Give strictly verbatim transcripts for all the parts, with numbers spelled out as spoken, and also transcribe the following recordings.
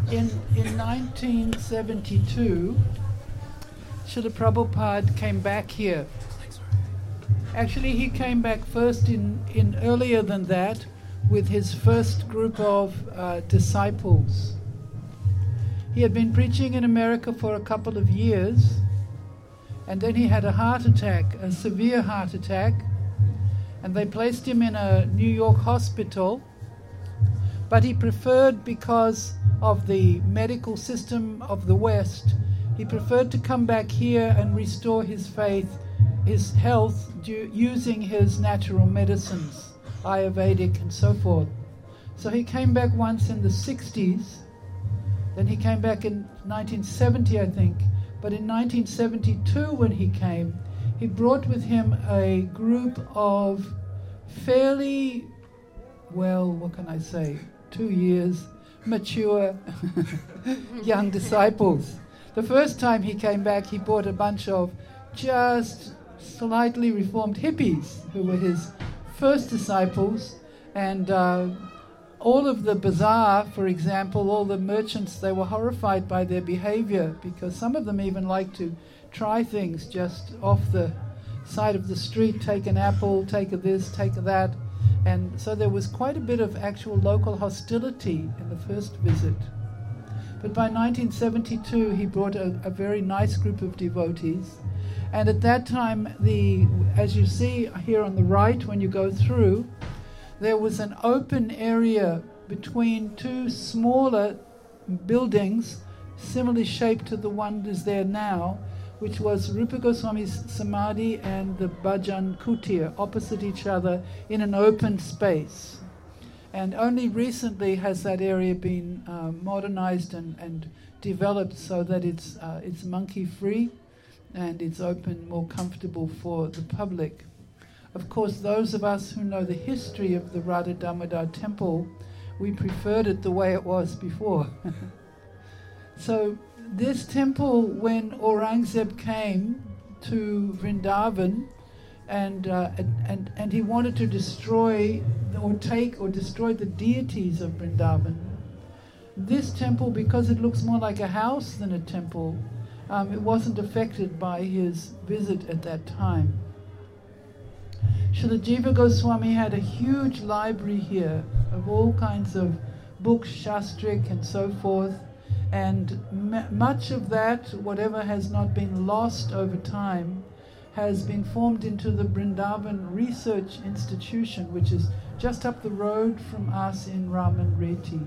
In, in nineteen seventy-two, Srila Prabhupada came back here. Actually, he came back first in, in earlier than that with his first group of uh, disciples. He had been preaching in America for a couple of years, and then he had a heart attack, a severe heart attack, and they placed him in a New York hospital, but he preferred, because of the medical system of the West, he preferred to come back here and restore his faith, his health, due, using his natural medicines, Ayurvedic and so forth. So he came back once in the sixties, then he came back in nineteen seventy, I think, but in nineteen seventy-two when he came, he brought with him a group of fairly, well, what can I say, two years, mature young disciples. The first time he came back, he brought a bunch of just slightly reformed hippies who were his first disciples, and uh, all of the bazaar, for example, all the merchants, they were horrified by their behavior, because some of them even like to try things just off the side of the street, take an apple, take a this, take a that. And so there was quite a bit of actual local hostility in the first visit. But by nineteen seventy-two, he brought a, a very nice group of devotees. And at that time, the, as you see here on the right, when you go through, there was an open area between two smaller buildings, similarly shaped to the one that is there now, which was Rupa Goswami's Samadhi and the Bhajan Kutir, opposite each other in an open space. And only recently has that area been uh, modernized and, and developed so that it's, uh, it's monkey-free and it's open, more comfortable for the public. Of course, those of us who know the history of the Radha Damodar temple, we preferred it the way it was before. So this temple, when Aurangzeb came to Vrindavan, and, uh, and, and he wanted to destroy or take or destroy the deities of Vrindavan, this temple, because it looks more like a house than a temple, um, it wasn't affected by his visit at that time. Srila Jiva Goswami had a huge library here of all kinds of books, Shastrik and so forth, and m- much of that, whatever has not been lost over time, has been formed into the Vrindavan Research Institution, which is just up the road from us in Raman Reti.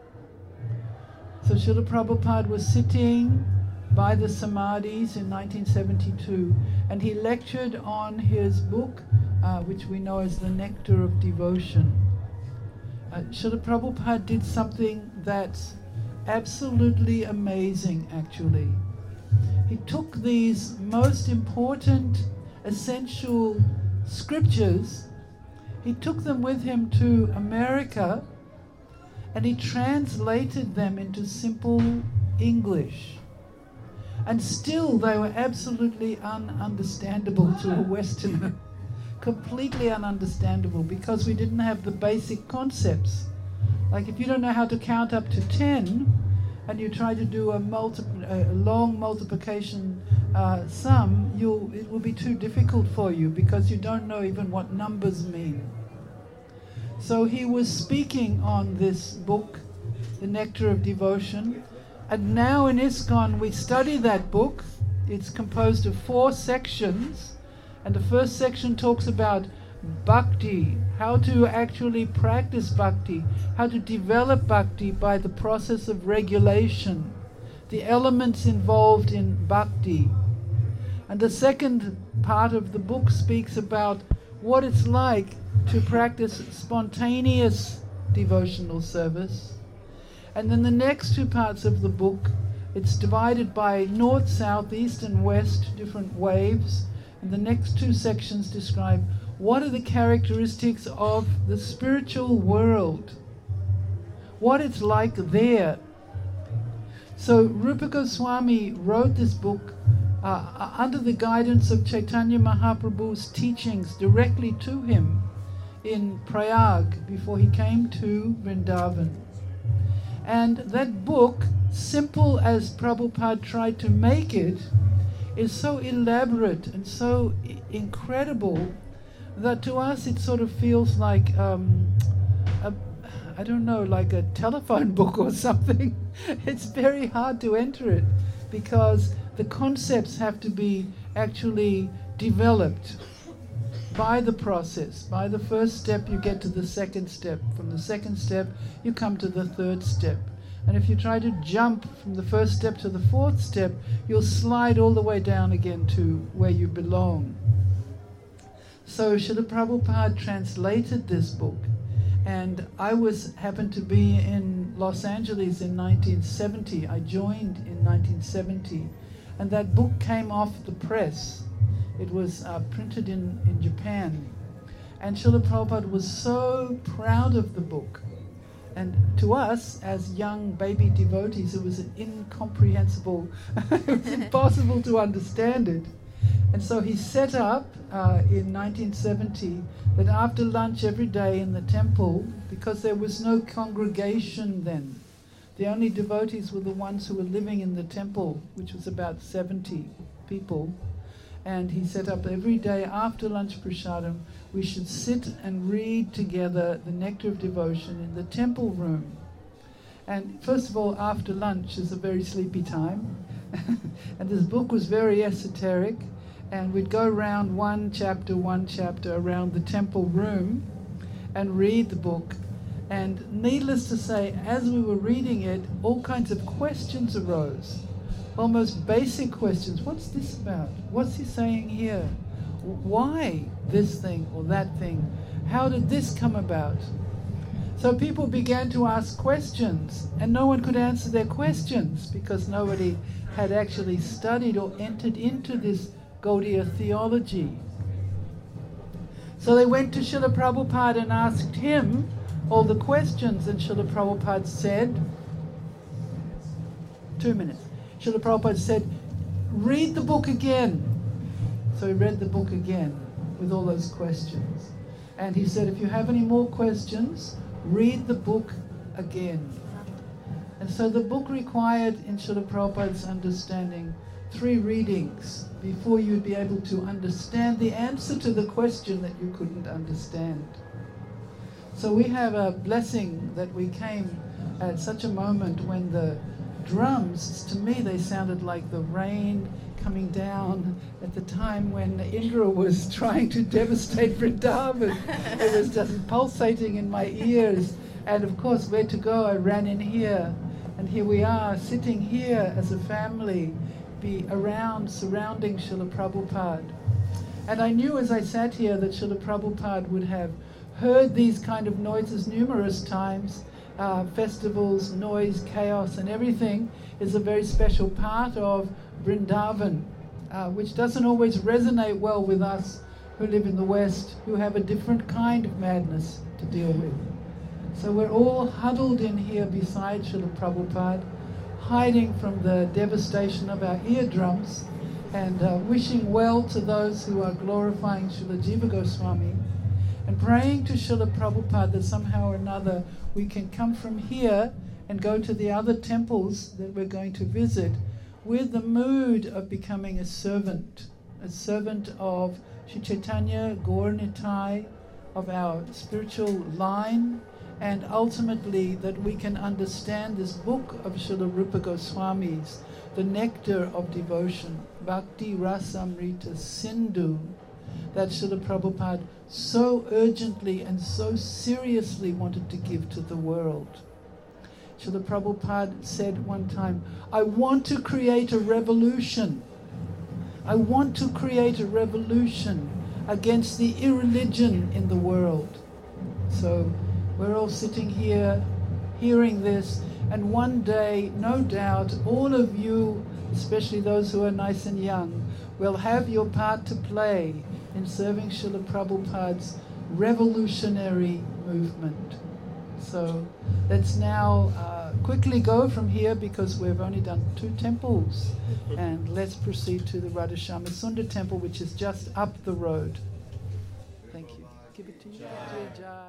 So Srila Prabhupada was sitting by the Samadhis in nineteen seventy-two, and he lectured on his book, uh, which we know as the Nectar of Devotion. Uh, Srila Prabhupada did something that's absolutely amazing, actually. He took these most important, essential scriptures, he took them with him to America, and he translated them into simple English. And still they were absolutely ununderstandable to a Westerner. Completely ununderstandable, because we didn't have the basic concepts. Like if you don't know how to count up to ten, and you try to do a, multi- a long multiplication uh, sum, you'll, it will be too difficult for you, because you don't know even what numbers mean. So he was speaking on this book, The Nectar of Devotion, and now in ISKCON we study that book. It's composed of four sections, and the first section talks about bhakti, how to actually practice bhakti, how to develop bhakti by the process of regulation, the elements involved in bhakti. And the second part of the book speaks about what it's like to practice spontaneous devotional service. And then the next two parts of the book, it's divided by north, south, east and west, different waves. And the next two sections describe what are the characteristics of the spiritual world, what it's like there. So Rupa Goswami wrote this book uh, under the guidance of Chaitanya Mahaprabhu's teachings directly to him in Prayag before he came to Vrindavan. And that book simple as Prabhupada tried to make it, is so elaborate and so I- incredible that to us it sort of feels like, um, a, I don't know, like a telephone book or something. It's very hard to enter it because the concepts have to be actually developed by the process. By the first step you get to the second step. From the second step you come to the third step. And if you try to jump from the first step to the fourth step, you'll slide all the way down again to where you belong. So Srila Prabhupada translated this book, and I was happened to be in Los Angeles in nineteen seventy. I joined in nineteen seventy, and that book came off the press. It was uh, printed in, in Japan. And Srila Prabhupada was so proud of the book. And to us, as young baby devotees, it was an incomprehensible, it was impossible to understand it. And so he set up uh, in nineteen seventy that after lunch every day in the temple, because there was no congregation then, the only devotees were the ones who were living in the temple, which was about seventy people. And he set up every day after lunch prasadam, we should sit and read together the Nectar of Devotion in the temple room. And first of all, after lunch is a very sleepy time. And this book was very esoteric. And we'd go around one chapter, one chapter around the temple room and read the book. And needless to say, as we were reading it, all kinds of questions arose. Almost basic questions. What's this about? What's he saying here? Why this thing or that thing? How did this come about? So people began to ask questions, and no one could answer their questions because nobody had actually studied or entered into this Gaudiya theology. So they went to Srila Prabhupada and asked him all the questions, and Srila Prabhupada said, two minutes. Srila Prabhupada said, read the book again. So he read the book again with all those questions. And he said, if you have any more questions, read the book again. And so the book required, in Srila Prabhupada's understanding, three readings before you'd be able to understand the answer to the question that you couldn't understand. So we have a blessing that we came at such a moment when the drums, to me they sounded like the rain coming down at the time when Indra was trying to devastate Vrindavan. It was just pulsating in my ears. And of course, where to go? I ran in here. And here we are, sitting here as a family, be around, surrounding Srila Prabhupada. And I knew as I sat here that Srila Prabhupada would have heard these kind of noises numerous times. Uh, festivals, noise, chaos, and everything is a very special part of Vrindavan, uh, which doesn't always resonate well with us who live in the West, who have a different kind of madness to deal with. So we're all huddled in here beside Srila Prabhupada, hiding from the devastation of our eardrums, and uh, wishing well to those who are glorifying Srila Jiva Goswami, and praying to Srila Prabhupada that somehow or another we can come from here and go to the other temples that we're going to visit with the mood of becoming a servant, a servant of Sri Chaitanya, Gaur Nitai, of our spiritual line, and ultimately that we can understand this book of Srila Rupa Goswami's, the Nectar of Devotion, Bhakti Rasamrita Sindhu, that Srila Prabhupada so urgently and so seriously wanted to give to the world. Srila Prabhupada said one time, I want to create a revolution. I want to create a revolution against the irreligion in the world. So we're all sitting here, hearing this, and one day, no doubt, all of you, especially those who are nice and young, will have your part to play in serving Srila Prabhupada's revolutionary movement. So let's now uh, quickly go from here because we've only done two temples, and let's proceed to the Radhashama Sundar temple, which is just up the road. Thank you. Give it to you. Jai Jai.